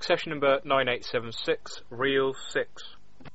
Accession number 9876, reel 6.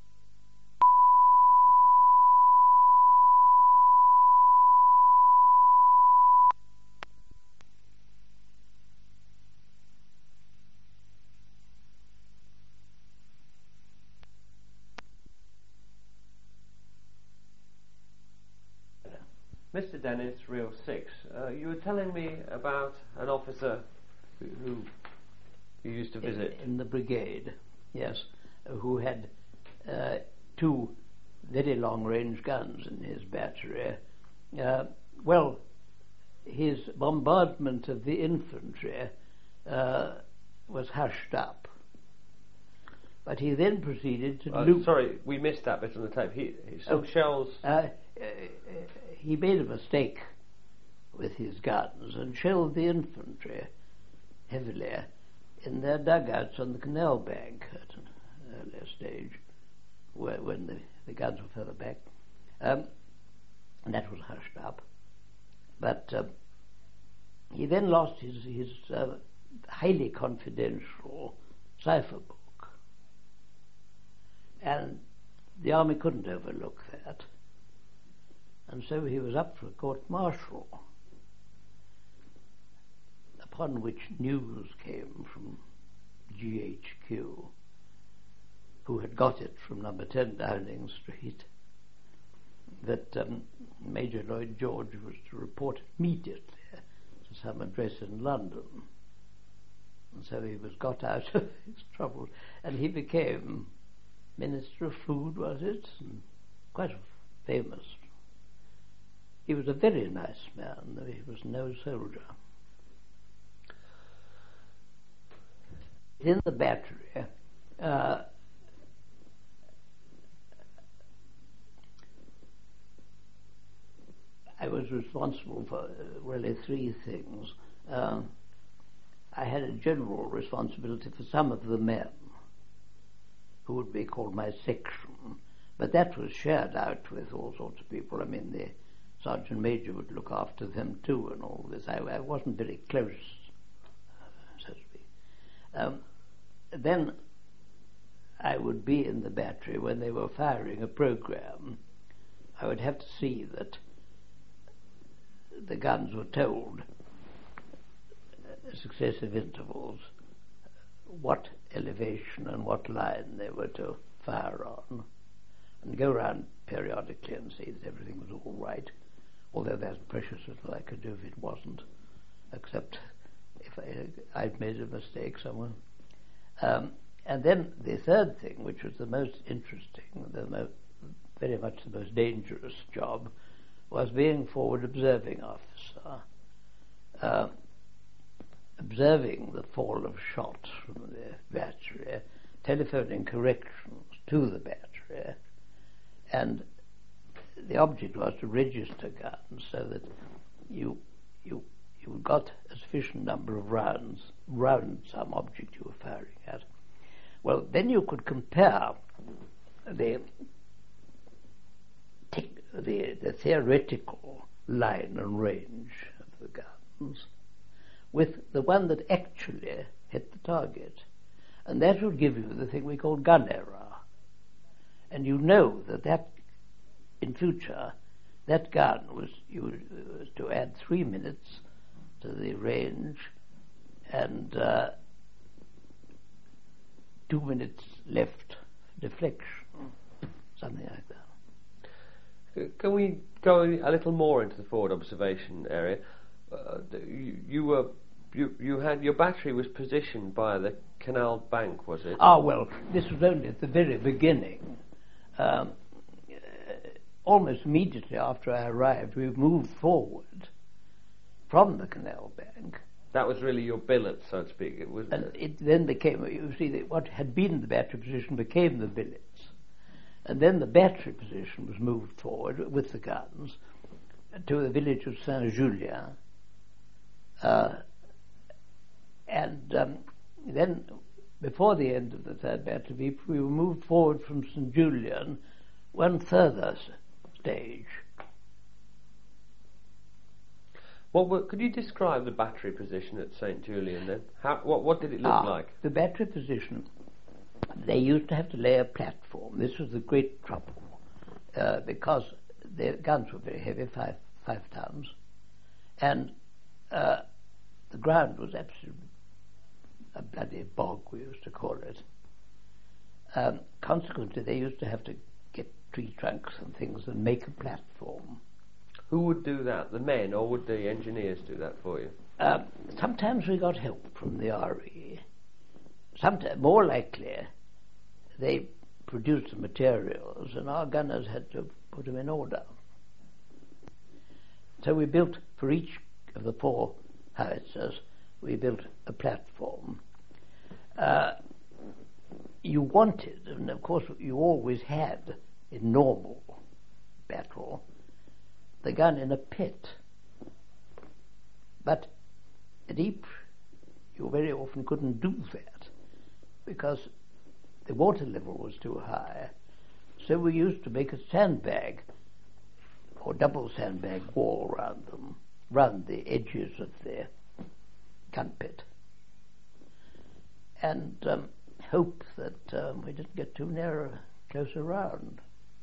Mr. Dennis, reel 6, you were telling me about an officer who you used to visit. In the brigade, yes, who had 2 very long-range guns in his battery. Well, his bombardment of the infantry was hushed up. But he then proceeded to loop... Sorry, we missed that bit on the tape. Some shells... he made a mistake with his guns and shelled the infantry heavily in their dugouts on the canal bank at an earlier stage, when the guns were further back. And that was hushed up. But he then lost his highly confidential cipher book. And the army couldn't overlook that. And so he was up for a court-martial, upon which news came from GHQ, who had got it from number 10 Downing Street, that Major Lloyd George was to report immediately to some address in London. And so he was got out of his trouble, and he became Minister of Food, was it? And quite a famous. He was a very nice man, though he was no soldier. In the battery, I was responsible for really 3 things. I had a general responsibility for some of the men, who would be called my section, but that was shared out with all sorts of people. I mean, the Sergeant Major would look after them too and all this. I wasn't very close, so to speak. Then I would be in the battery when they were firing a program. I would have to see that the guns were told at successive intervals what elevation and what line they were to fire on, and go around periodically and see that everything was all right, although there's precious little I could do if it wasn't, except if I'd made a mistake somewhere. And then the third thing, which was the most interesting, very much the most dangerous job, was being forward observing officer, observing the fall of shots from the battery, telephoning corrections to the battery, and the object was to register guns so that you got a sufficient number of rounds round some object you were firing at. Well, then you could compare the theoretical line and range of the guns with the one that actually hit the target. And that would give you the thing we call gun error. And you know that in future, that gun was to add 3 minutes to the range and 2 minutes left deflection, something like that. Can we go a little more into the forward observation area? You had your battery was positioned by the canal bank, was it? Well, this was only at the very beginning. Almost immediately after I arrived, we moved forward from the canal bank. That was really your billet, so to speak. It then became, you see, what had been the battery position became the billets. And then the battery position was moved forward with the guns to the village of Saint-Julien. Then, before the end of the third battery, we were moved forward from Saint-Julien one further stage. Could you describe the battery position at St. Julian then? What did it look like? The battery position, they used to have to lay a platform. This was the great trouble, because their guns were very heavy, 5 tons, and the ground was absolutely a bloody bog, we used to call it. Consequently, they used to have to get tree trunks and things and make a platform. Who would do that, the men, or would the engineers do that for you? Sometimes we got help from the RE. Sometimes, more likely, they produced the materials and our gunners had to put them in order. So we built, for each of the 4 howitzers, we built a platform. You wanted, and of course you always had in normal battle, the gun in a pit. But at Ypres, you very often couldn't do that because the water level was too high. So we used to make a sandbag or double sandbag wall round the edges of the gun pit, and hope that we didn't get too close around.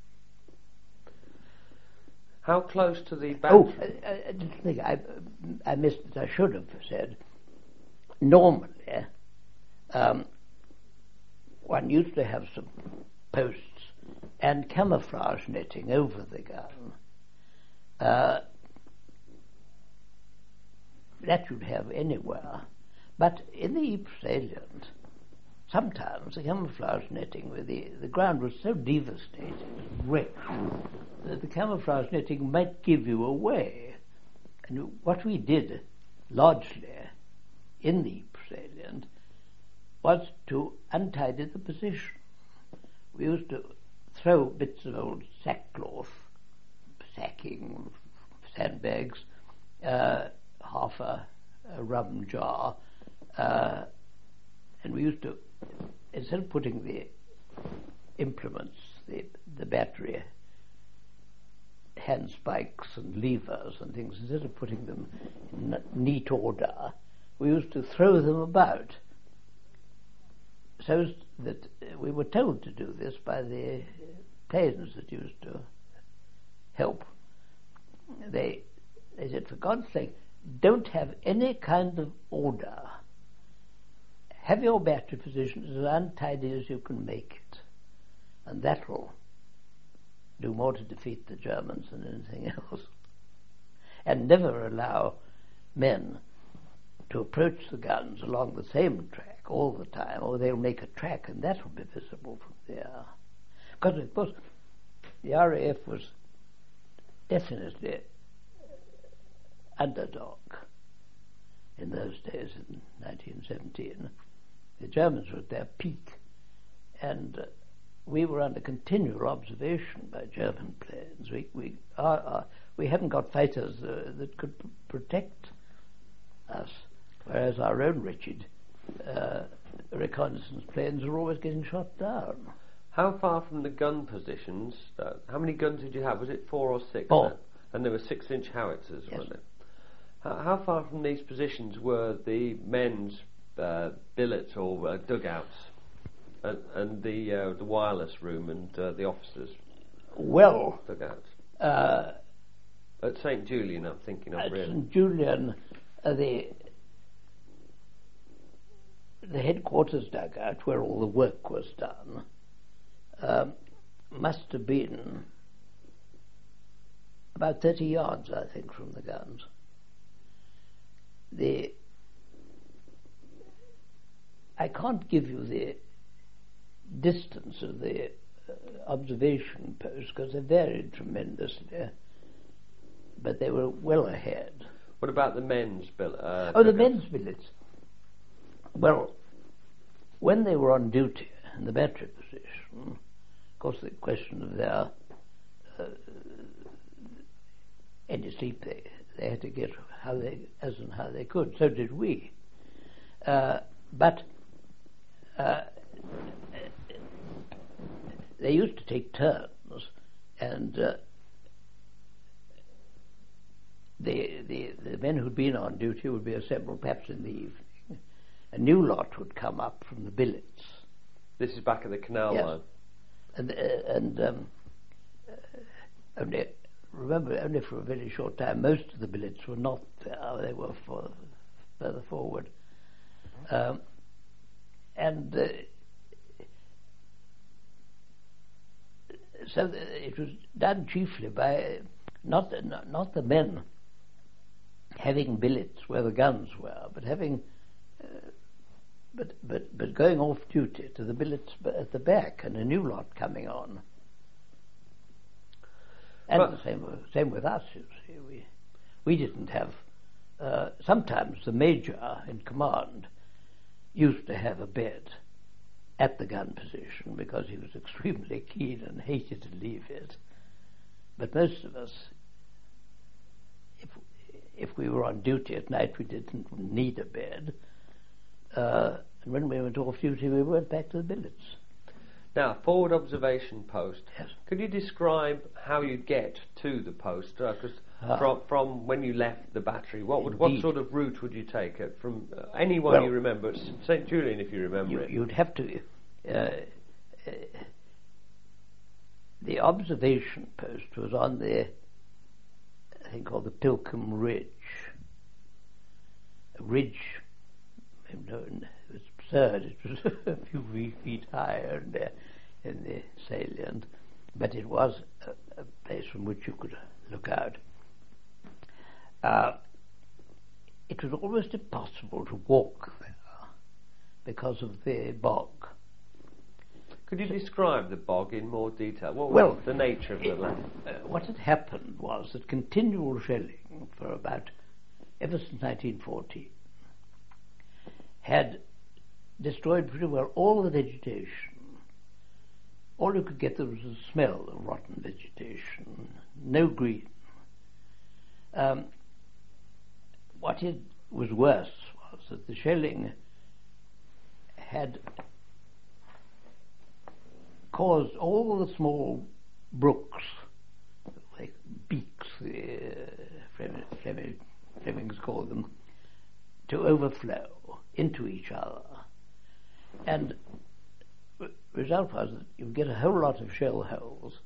How close to the battery? I didn't think I missed it. I should have said. Normally, one used to have some posts and camouflage netting over the gun. That you'd have anywhere, but in the Ypres salient, sometimes the camouflage netting, with the ground was so devastated and wrecked that the camouflage netting might give you away. And what we did largely in the Ypres salient was to untidy the position. We used to throw bits of old sackcloth, sacking, sandbags, half a rum jar, and we used to, instead of putting the implements, the battery hand spikes and levers and things, instead of putting them in neat order, we used to throw them about, so that we were told to do this by the planes that used to help. They said, for God's sake, don't have any kind of order. Have your battery position as untidy as you can make it, and that will do more to defeat the Germans than anything else. And never allow men to approach the guns along the same track all the time, or they'll make a track and that will be visible from there. Because, of course, the RAF was definitely underdog in those days in 1917. The Germans were at their peak, and we were under continual observation by German planes. We haven't got fighters that could protect us, whereas our own wretched reconnaissance planes were always getting shot down. How far from the gun positions, how many guns did you have? Was it 4 or 6? 4. And there were 6-inch howitzers, yes. Wasn't it? How far from these positions were the men's billets or dugouts and the wireless room and the officers' dugouts? At St. Julian, I'm thinking of, really. At St. Julian, the headquarters dugout, where all the work was done, must have been about 30 yards, I think, from the guns. I can't give you the distance of the observation posts because they varied tremendously, but they were well ahead. What about the men's billets? The men's billets. Well, when they were on duty in the battery position, of course the question of their any sleep they had to get how they could. So did we. But they used to take turns, and the men who'd been on duty would be assembled perhaps in the evening. A new lot would come up from the billets. This is back at the canal line. Only, remember, only for a very short time, most of the billets were not there, they were further forward. So it was done chiefly by not the men having billets where the guns were, but having but going off duty to the billets at the back, and a new lot coming on. And the same with us, you see. We didn't have... sometimes the major in command used to have a bed at the gun position because he was extremely keen and hated to leave it. But most of us, if we were on duty at night, we didn't need a bed. And when we went off duty, we went back to the billets. Now, forward observation post. Yes. Could you describe how you get to the post? Because from when you left the battery, what sort of route would you take it from? Anyone you remember, St. Julian, if you remember it. You'd have to. The observation post was on the, I think, called the Pilkham Ridge. A ridge. It was absurd. It was a few feet higher in the salient, but it was a place from which you could look out. It was almost impossible to walk there because of the bog. Could you describe the bog in more detail? What was the nature of the land? What had happened was that continual shelling for ever since 1914 had destroyed pretty well all the vegetation. All you could get there was the smell of rotten vegetation, no green. What was worse was that the shelling had caused all the small brooks, like beaks, the Flemings called them, to overflow into each other. And the result was that you get a whole lot of shell holes,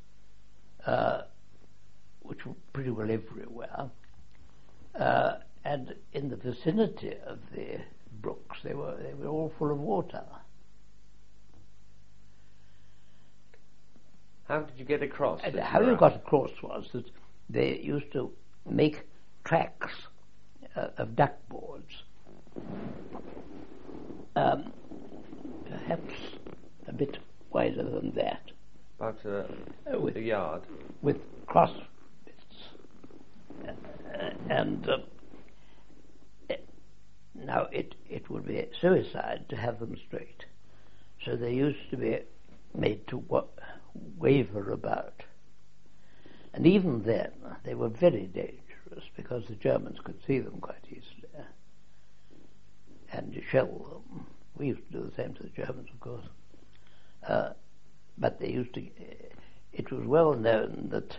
which were pretty well everywhere, and in the vicinity of the brooks they were all full of water. How did you get across? How you got across was that they used to make tracks of duckboards, perhaps a bit wider than that. About a yard. With cross bits. Now it would be suicide to have them straight. So they used to be made to waver about. And even then, they were very dangerous because the Germans could see them quite easily and shell them. We used to do the same to the Germans, of course. But they used to... It was well known that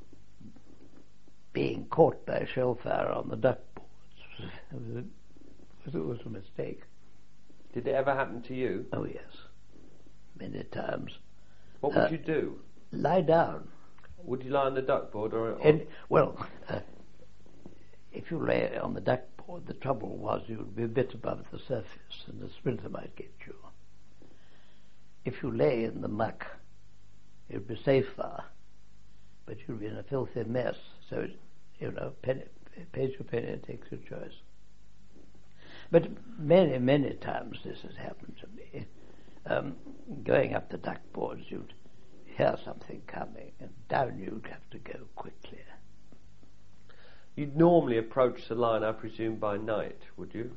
being caught by shell fire on the duckboards was a mistake. Did it ever happen to you? Oh, yes. Many times. What would you do? Lie down. Would you lie on the duckboard or if you lay on the duckboard, the trouble was you would be a bit above the surface and the splinter might get you. If you lay in the muck, it would be safer, but you'd be in a filthy mess. So, pays your penny and takes your choice. But many, many times this has happened to me. Going up the duckboards, you'd hear something coming, and down you'd have to go quickly. You'd normally approach the line, I presume, by night, would you?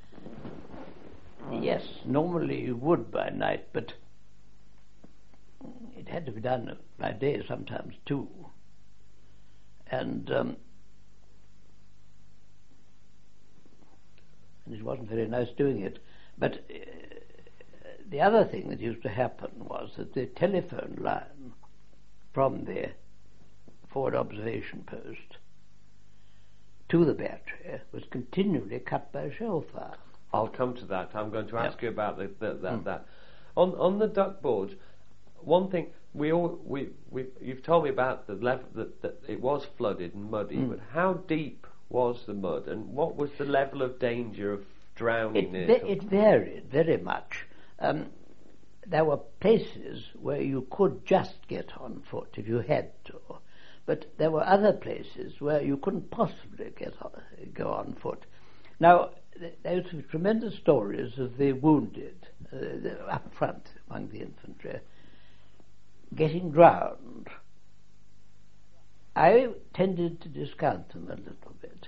Yes, normally you would by night, but it had to be done by day sometimes too. And it wasn't very nice doing it. But the other thing that used to happen was that the telephone line from the forward observation post to the battery was continually cut by shell fire. I'll come to that. I'm going to ask you about that. On the duck boards, one thing you've told me about the level that it was flooded and muddy, but how deep was the mud, and what was the level of danger of drowning? It varied very much. There were places where you could just get on foot if you had to, but there were other places where you couldn't possibly go on foot. Now, there used to be tremendous stories of the wounded up front among the infantry getting drowned. I tended to discount them a little bit.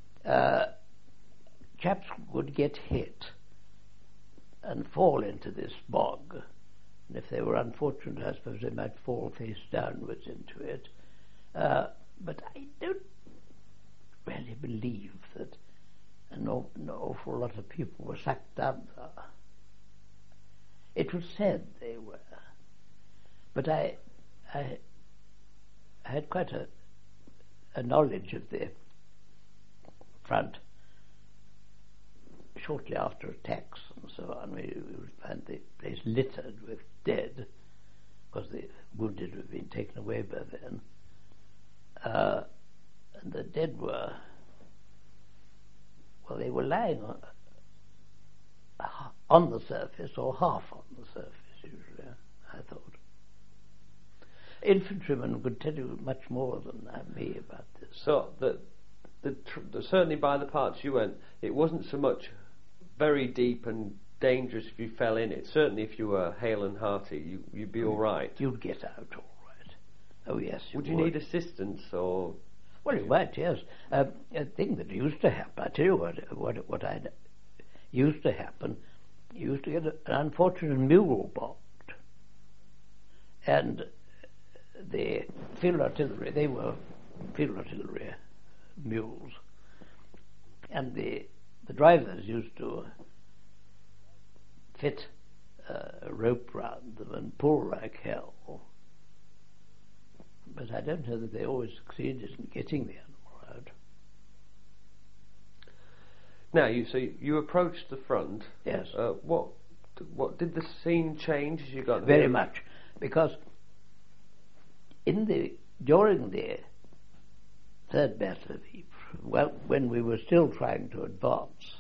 Chaps would get hit and fall into this bog, and if they were unfortunate, I suppose they might fall face downwards into it. But I don't really believe that an awful lot of people were sucked down there. It was said they were, but I had quite a knowledge of the front. Shortly after attacks and so on, we would find the place littered with dead, because the wounded had been taken away by then. And the dead were, well, they were lying on the surface or half on the surface, usually, I thought. Infantrymen could tell you much more than me about this. So, certainly by the parts you went, it wasn't so much very deep and dangerous if you fell in it. Certainly if you were hale and hearty, you'd be all right. You'd get out all right. Oh, yes. Would you need assistance, or...? Well, you might, yes. A thing that used to happen, I tell you what used to happen, you used to get an unfortunate mule bombed. And the field artillery, they were field artillery mules. And the drivers used to fit a rope round them and pull like hell. But I don't know that they always succeeded in getting the animal out. Now, you approached the front. Yes. What did the scene change as you got there? Very much, because during the Third Battle of Ypres, well, when we were still trying to advance,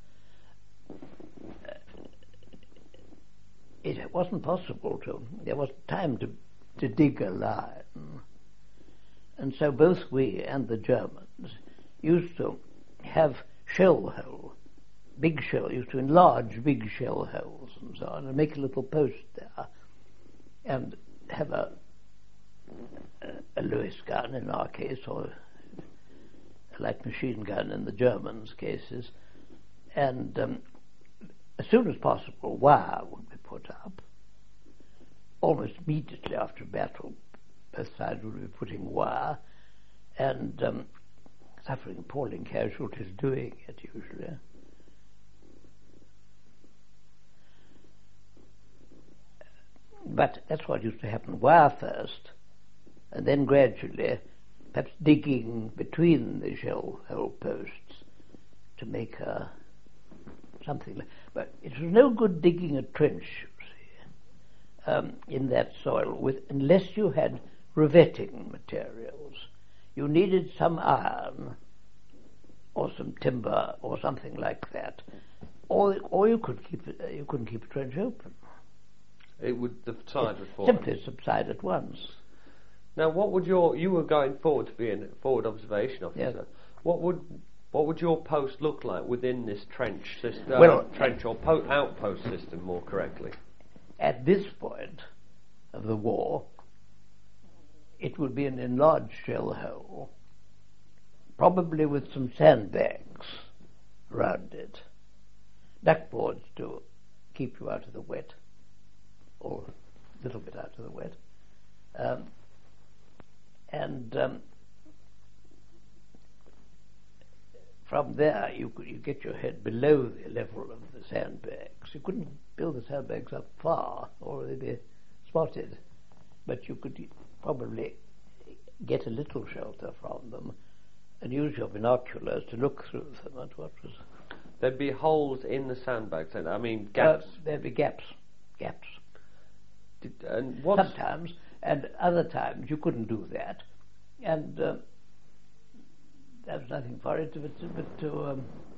it wasn't possible there wasn't time to dig a line. And so both we and the Germans used to have shell hole, big shell, used to enlarge big shell holes and so on, and make a little post there, and have a Lewis gun in our case, or a light machine gun in the Germans' cases, and as soon as possible wire would be put up. Almost immediately after battle, both sides would be putting wire, and suffering appalling casualties doing it usually. But that's what used to happen, wire first, and then gradually, perhaps digging between the shell hole posts to make something. But it was no good digging a trench, in that soil unless you had revetting materials. You needed some iron or some timber or something like that, or you couldn't keep a trench open. The side would fall. Simply subside at once. Now, what would you were going forward to be a forward observation officer? Yes. What would your post look like within this trench system? Trench or outpost system, more correctly. At this point of the war, it would be an enlarged shell hole, probably with some sandbags around it, duckboards to keep you out of the wet, or a little bit out of the wet, and from there you get your head below the level of the sandbags. You couldn't build the sandbags up far, or they'd be spotted, but you could probably get a little shelter from them and use your binoculars to look through them at what was... There'd be holes in the sandbags, then. I mean, gaps. There'd be gaps. And what? Sometimes, and other times you couldn't do that. And there was nothing for it but to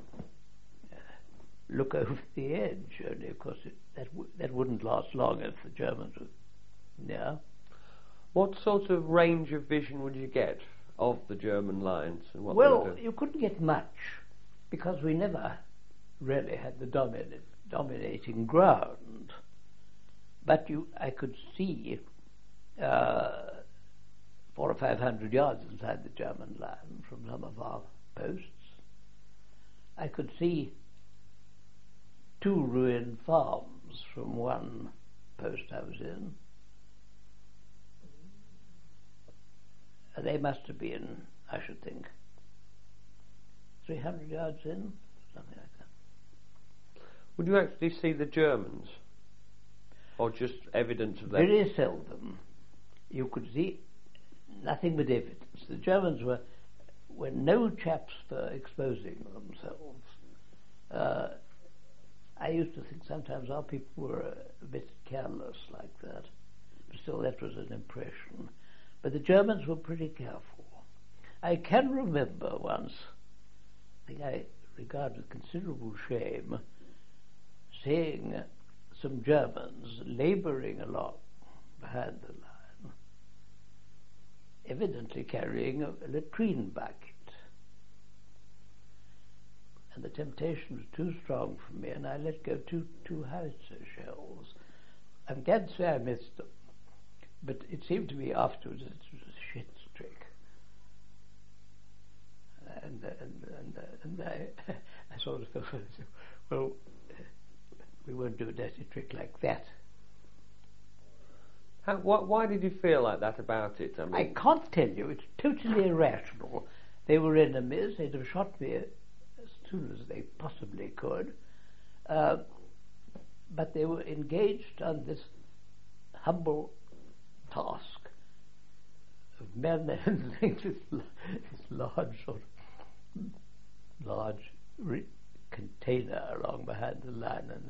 look over the edge. Only, of course, that wouldn't last long if the Germans were near. What sort of range of vision would you get of the German lines? And what well, you couldn't get much, because we never really had the dominating ground. But I could see 400 or 500 yards inside the German line from some of our posts. I could see 2 ruined farms from one post I was in. They must have been, I should think, 300 yards in, something like that. Would you actually see the Germans? Or just evidence of that? Very seldom. You could see nothing but evidence. The Germans were no chaps for exposing themselves. I used to think sometimes our people were a bit careless like that. But still, that was an impression. But the Germans were pretty careful. I can remember once, I think I regard with considerable shame, seeing some Germans labouring along behind the line, evidently carrying a latrine bucket. And the temptation was too strong for me, and I let go two howitzer shells. I'm glad to say I missed them, but it seemed to me afterwards it was a shit trick. And I sort of thought, well, we won't do a dirty trick like that. Why did you feel like that about it? I can't tell you. It's totally irrational. They were enemies. They'd have shot me as soon as they possibly could. But they were engaged on this humble task of manhandling this large container along behind the line, and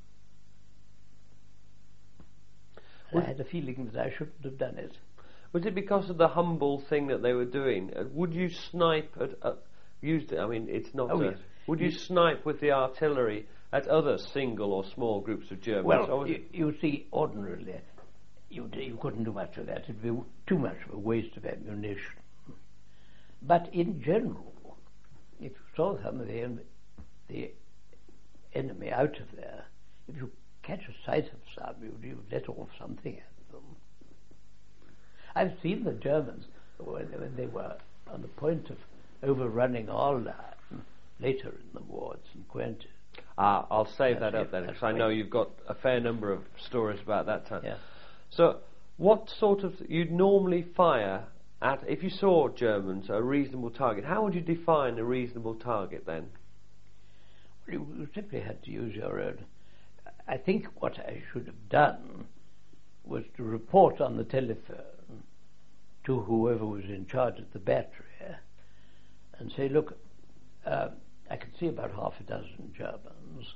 I had a feeling that I shouldn't have done it. Was it because of the humble thing that they were doing? Would you snipe at I mean, it's not. Yes. Would you snipe with the artillery at other single or small groups of Germans? Well, you see, ordinarily, you couldn't do much of that. It'd be too much of a waste of ammunition. But in general, if you saw some of the enemy out of there, if you catch a sight of some, you let off something at them. I've seen the Germans when they were on the point of overrunning our line later in the war at St. Quentin. I'll save that up then, because I know you've got a fair number of stories about that time. Yeah. So, what sort of you'd normally fire at, if you saw Germans, a reasonable target? How would you define a reasonable target then? Well, you simply had to use your own. I think what I should have done was to report on the telephone to whoever was in charge of the battery and say, look, I can see about half a dozen Germans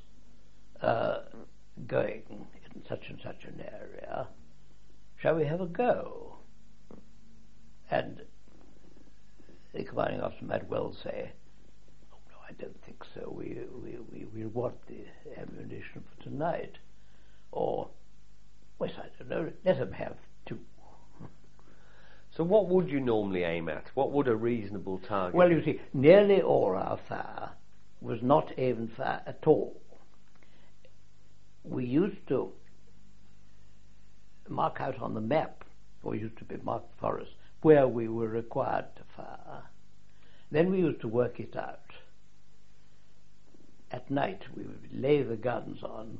going in such and such an area. Shall we have a go? And the commanding officer might well say, oh, no, I don't think so. We want the ammunition for tonight. Or, well, I don't know, let them have 2. So what would you normally aim at? What would a reasonable target? Well, you see, nearly all our fire was not aimed fire at all. We used to mark out on the map, or used to be marked for us, where we were required to fire. Then we used to work it out. At night we would lay the guns on,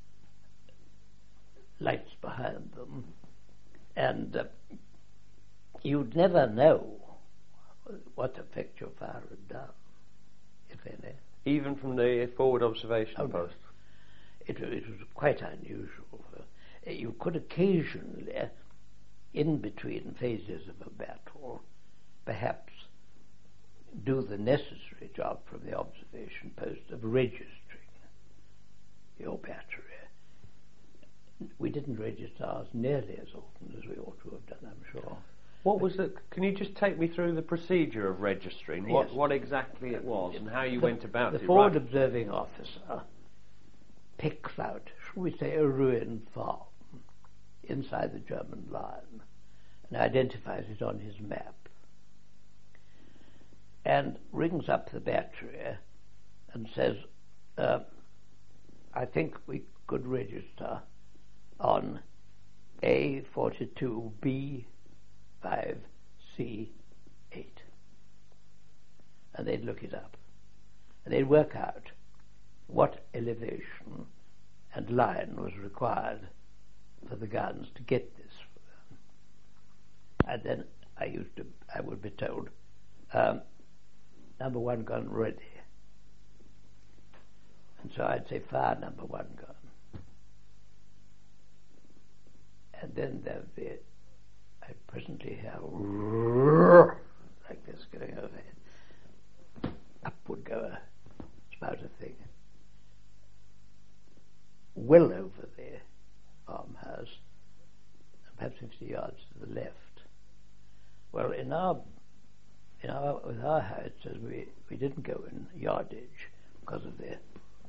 lights behind them, and you'd never know what effect your fire had done, if any. Even from the forward observation post? It was quite unusual. You could occasionally, in between phases of a battle, perhaps do the necessary job from the observation post of registering your battery. We didn't register ours nearly as often as we ought to have done, I'm sure. What was it? Can you just take me through the procedure of registering? Yes. What exactly it was and how you went about it? The forward observing officer picks out, shall we say, a ruined farm inside the German line and identifies it on his map and rings up the battery and says, I think we could register on A42B5C8. And they'd look it up. And they'd work out what elevation and line was required for the guns to get this for them. And then I would be told, number one gun ready. And so I'd say, fire number one gun. And then there'd be, I'd presently hear like this going overhead. Up would go a spouter thing. Well over the farmhouse, perhaps 50 yards to the left. Well, with our howitzers, we didn't go in yardage because of the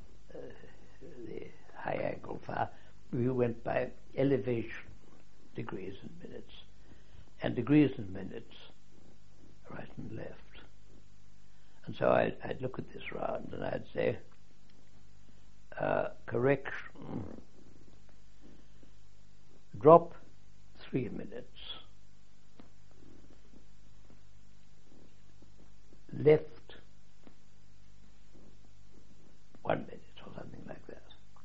high angle fire. We went by elevation, degrees and minutes, and degrees and minutes, right and left. And so I'd look at this round and I'd say, correction, drop 3 minutes, left 1 minute or something like that.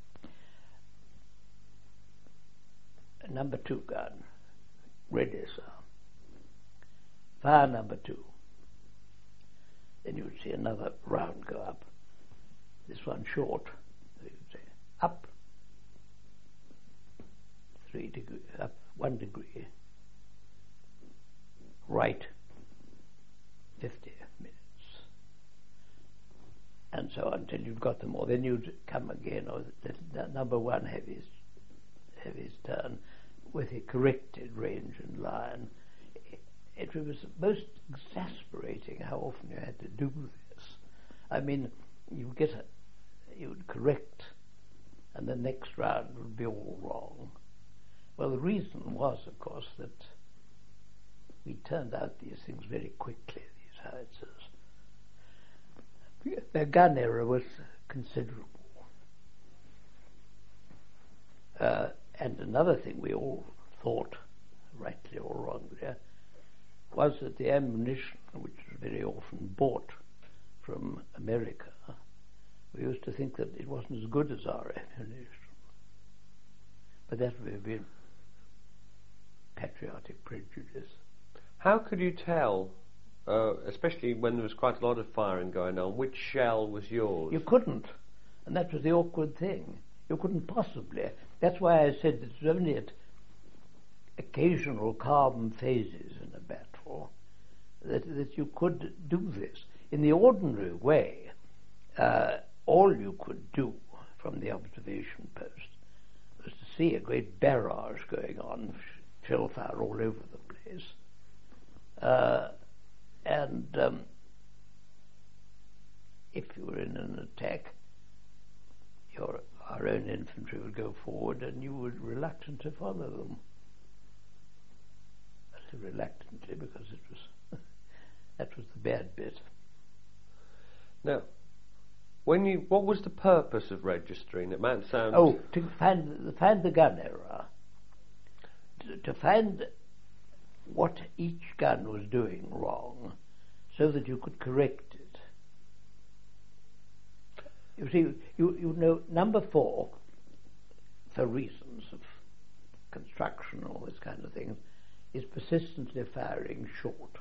Number two gun, ready, sir. Fire number two. Then you would see another round go up. This one short. So you would say up 3 degrees, up 1 degree, right 50 minutes, and so on until you've got them all. Then you'd come again, or number one have his turn with a corrected range and line. It was most exasperating how often you had to do this. I mean, you would correct, and the next round would be all wrong. Well, the reason was, of course, that we turned out these things very quickly, these howitzers. Their gun error was considerable. And another thing we all thought, rightly or wrongly, was that the ammunition, which was very often bought from America, we used to think that it wasn't as good as our ammunition. But that would have been patriotic prejudice. How could you tell, especially when there was quite a lot of firing going on, which shell was yours? You couldn't, and that was the awkward thing. You couldn't possibly. That's why I said that it was only at occasional calm phases in a battle that you could do this. In the ordinary way, all you could do from the observation post was to see a great barrage going on, shell fire all over the place. If you were in an attack, our own infantry would go forward and you would reluctant to follow them. I say reluctantly because it was that was the bad bit. Now, what was the purpose of registering? It might sound... Oh, to find the gun error. To find what each gun was doing wrong so that you could correct it. You see, you know, number 4, for reasons of construction and all this kind of thing, is persistently firing short.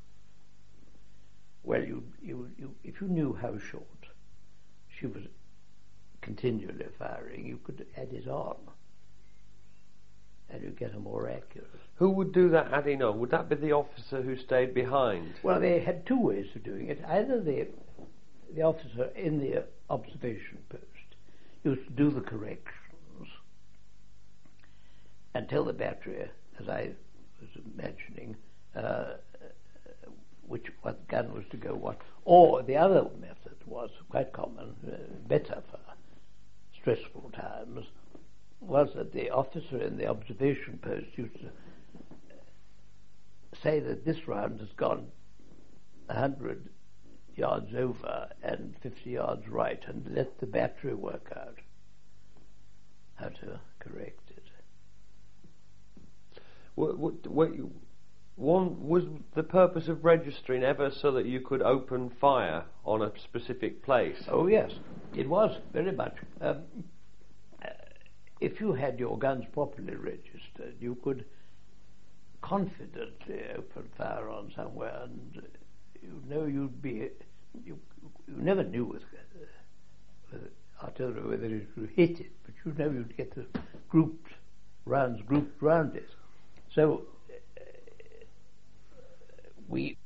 Well, if you knew how short she was continually firing, you could add it on, and you get a more accurate. Who would do that adding on? Would that be the officer who stayed behind? Well, they had two ways of doing it. Either the officer in the observation post used to do the corrections and tell the battery, as I was mentioning, what gun was to go what. Or the other method was quite common, better for stressful times, was that the officer in the observation post used to say that this round has gone 100 yards over and 50 yards right, and let the battery work out how to correct it. Was the purpose of registering ever so that you could open fire on a specific place? Oh yes, it was very much. If you had your guns properly registered, you could confidently open fire on somewhere, and you know you'd be. You never knew with artillery whether it would hit it, but you know you'd get the rounds grouped round it. So we